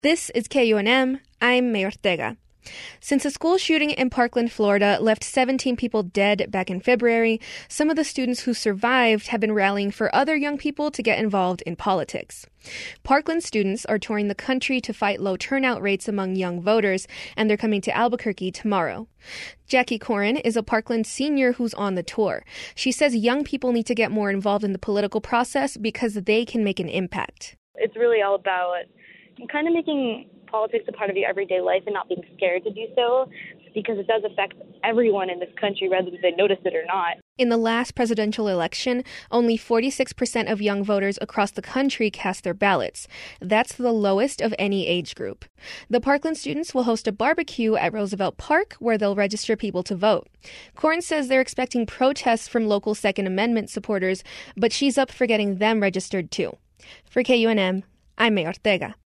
This is KUNM. I'm May Ortega. Since a school shooting in Parkland, Florida left 17 people dead back in February, some of the students who survived have been rallying for other young people to get involved in politics. Parkland students are touring the country to fight low turnout rates among young voters, and they're coming to Albuquerque tomorrow. Jackie Corin is a Parkland senior who's on the tour. She says young people need to get more involved in the political process because they can make an impact. It's really all about kind of making politics a part of your everyday life and not being scared to do so, because it does affect everyone in this country, whether they notice it or not. In the last presidential election, only 46% of young voters across the country cast their ballots. That's the lowest of any age group. The Parkland students will host a barbecue at Roosevelt Park where they'll register people to vote. Corin says they're expecting protests from local Second Amendment supporters, but she's up for getting them registered too. For KUNM, I'm May Ortega.